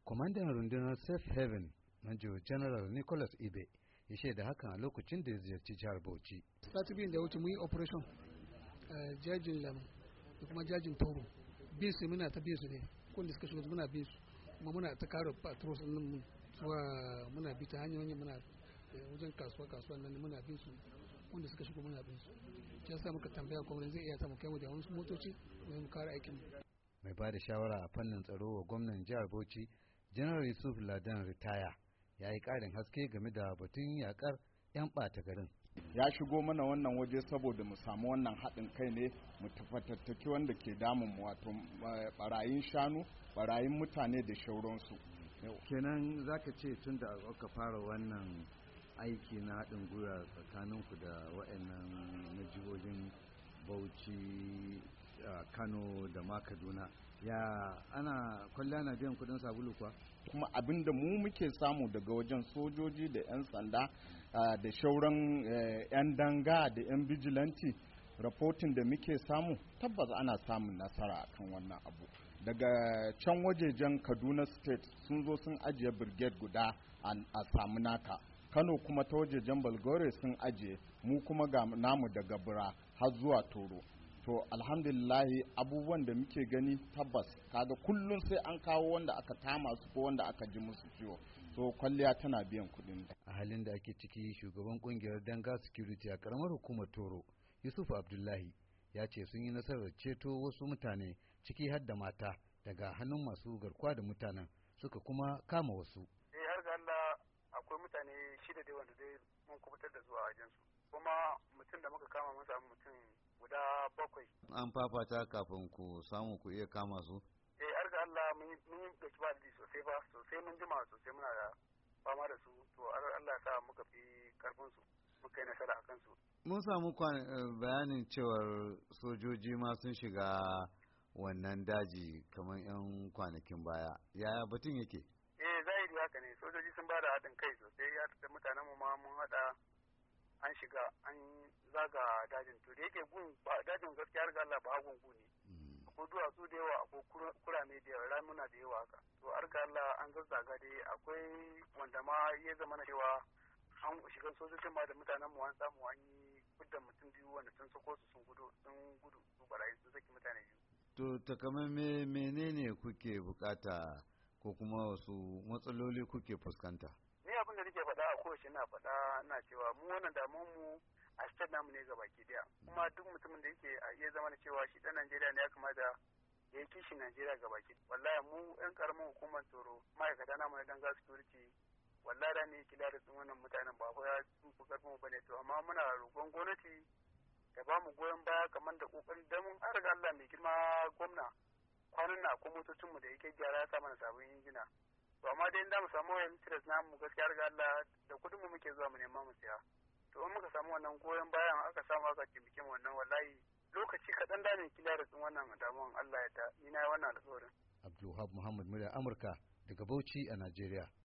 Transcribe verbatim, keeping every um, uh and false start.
Kwamandan rundunar Safe Haven, Major General Nicholas Ibe, ya shaida hakan a lokacin da ya ziyarci jihar Bauchi. Sati biyu da wuce mun yi operation jajin Lamu da kuma jajin Toro. Bisu muna ta bisu ne, kun da suka shigo muna bisu, kuma muna ta kare patrols din mun zuwa muna bi ta hanyoyin muna wajen kasuwa kasuwa nan muna bisu, wanda suka shigo muna bisu. Ya sa muka tambaya gwamnati zai iya samu kai mu da wasu motoci don mu kare aikin mu. Mai ba da shawara a fannin tsaro wa gwamnan jihar Bauchi, General Yusuf Ladan Ritaya, ya yi ƙarin haske game da batun yakar 'yan ɓata garin. Ya shigo mana wannan waje saboda mu samu wannan haɗin kai ne mu tafatattaki wanda ke damun mu, wato barayin shanu, barayin mutane da shauransu. Kenan zaka ce tun da aka fara wannan aiki na haɗin gwiwa tsakaninku da waɗannan na jihohin Bauchi, Kano da ma Kaduna, ya ana kwalliya na biyan kudin sabulu kuwa? Kuma abin da mu muke samu daga wajen sojoji da 'yan sanda da shauran 'yan danga da 'yan bijilanti, rahoton da muke samu tabbas ana samun nasara akan wannan abu. Daga can wajejen Kaduna state sun zo sun ajiye brigade guda a samu naka, Kano kuma ta wajejen Balgore sun ajiye, mu kuma ga namu daga Bura har zuwa Toro. To alhamdulillahi abubuwan da muke gani tabbas kaga kullum sai an kawo wanda aka kama su ko wanda aka ji musu ciwo, so kwalliya tana biyan kuɗin. A halin da ake ciki, shugaban kungiyar Danga Security a karamar hukumar Toro, Yusuf Abdullahi, ya ce sun yi nasarar ceto wasu mutane ciki har da mata daga hannun masu garkuwa da mutanen, suka kuma kama wasu. Eh har ga Allah akwai mutane shida dai wanda dai mun kubutar da zuwa wajen su, kuma mutum da muka kama mun samu mutum guda bakwai. An fafata kafin ku samu ku iya kama su? Eh har ga Allah mun yi ɗauki ba sosai ba sosai, mun jima sosai muna da fama da su, to har Allah sa muka fi karfin su muka yi nasara a kansu. Mun samu bayanin cewar sojoji ma sun shiga wannan daji kamar 'yan kwanakin baya, yaya batun yake? Eh zahiri haka ne, sojoji sun ba da haɗin kai sosai, ya da mutanen mu ma mun haɗa an shiga an zaga dajin, to da yake gun dajin gaskiya har ga Allah ba hagun gu ne, akwai duwatsu da yawa, akwai kurame da yawa, ramuna da yawa haka, to har ga Allah an zazzaga dai, akwai wanda ma ya zama na cewa an shiga sojojin ma da mutanen mu an samu an yi kudda mutum biyu wanda sun sako su sun gudu sun gudu su barayi sun saki mutane biyu. To takamaimai menene kuke bukata ko kuma wasu matsaloli kuke fuskanta? Ni abin da nake faɗa a kowace na faɗa na cewa mu wannan damuwar mu a state namu ne gaba ki daya, kuma duk mutumin da yake a iya zama da cewa shi ɗan Najeriya ne ya kamata ya yi kishin Najeriya gaba ki. Wallahi mu ƴan karamin hukumar Toro ma'aikata namu na Danga Security wallahi da ne kila da wannan mutanen ba ya sun fi karfin mu bane, to amma muna roƙon gwamnati da ba mu goyon baya kamar da kokarin da mun an riga Allah mai girma gwamna kwanan na akwai motocin mu da yake gyara ya sa mana sabon injina, to amma dai inda mu samu wayan tiras na mu gaskiya riga Allah da kudin mu muke zuwa mu nema mu siya, to in muka samu wannan goyon bayan aka samu aka taimake mu wannan wallahi lokaci kaɗan da ne kila da wannan damuwan Allah ya ta ni na yi wannan alƙawarin. Abdulwahab Muhammad Murya Amurka daga Bauchi a Najeriya.